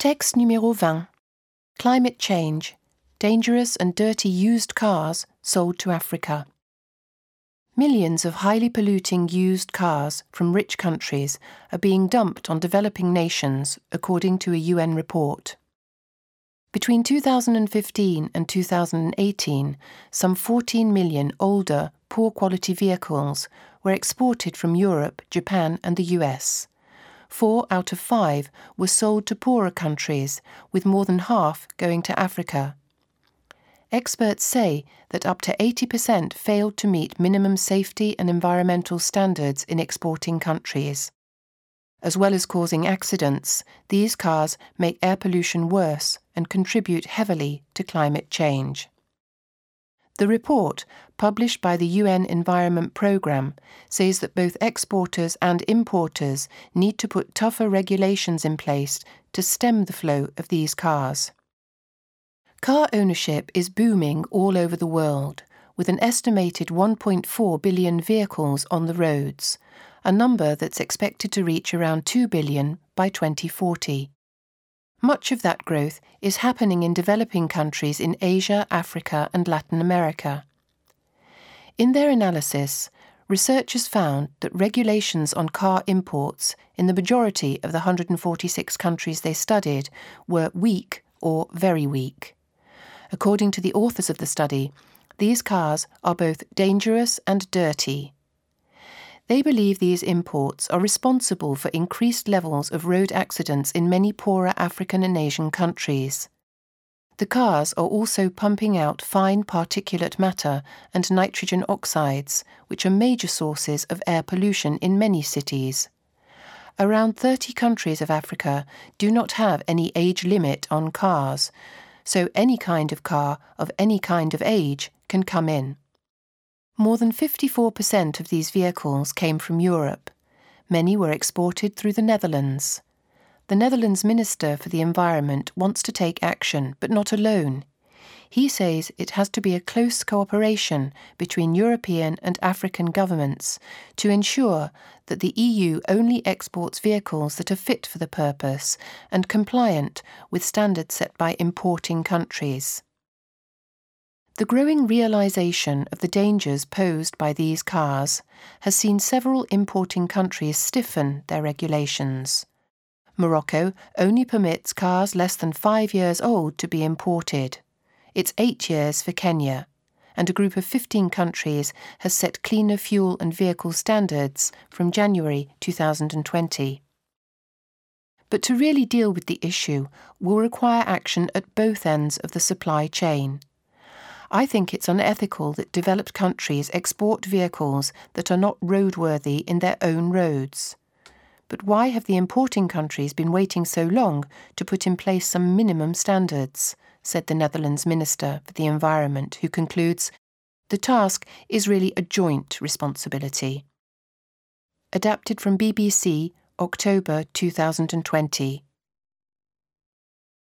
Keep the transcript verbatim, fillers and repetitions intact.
Texte numéro vingt. Climate change. Dangerous and dirty used cars sold to Africa. Millions of highly polluting used cars from rich countries are being dumped on developing nations, according to a U N report. Between two thousand fifteen and two thousand eighteen, some fourteen million older, poor-quality vehicles were exported from Europe, Japan and the U S. Four out of five were sold to poorer countries, with more than half going to Africa. Experts say that up to eighty percent failed to meet minimum safety and environmental standards in exporting countries. As well as causing accidents, these cars make air pollution worse and contribute heavily to climate change. The report, published by the U N Environment Programme, says that both exporters and importers need to put tougher regulations in place to stem the flow of these cars. Car ownership is booming all over the world, with an estimated one point four billion vehicles on the roads, a number that's expected to reach around two billion by twenty forty. Much of that growth is happening in developing countries in Asia, Africa and Latin America. In their analysis, researchers found that regulations on car imports in the majority of the one hundred forty-six countries they studied were weak or very weak. According to the authors of the study, these cars are both dangerous and dirty. They believe these imports are responsible for increased levels of road accidents in many poorer African and Asian countries. The cars are also pumping out fine particulate matter and nitrogen oxides, which are major sources of air pollution in many cities. Around thirty countries of Africa do not have any age limit on cars, so any kind of car of any kind of age can come in. More than fifty-four percent of these vehicles came from Europe. Many were exported through the Netherlands. The Netherlands Minister for the Environment wants to take action, but not alone. He says it has to be a close cooperation between European and African governments to ensure that the E U only exports vehicles that are fit for the purpose and compliant with standards set by importing countries. The growing realization of the dangers posed by these cars has seen several importing countries stiffen their regulations. Morocco only permits cars less than five years old to be imported. It's eight years for Kenya, and a group of fifteen countries has set cleaner fuel and vehicle standards from January two thousand twenty. But to really deal with the issue will require action at both ends of the supply chain. I think it's unethical that developed countries export vehicles that are not roadworthy in their own roads. But why have the importing countries been waiting so long to put in place some minimum standards, said the Netherlands Minister for the Environment, who concludes, the task is really a joint responsibility. Adapted from B B C, October two thousand twenty.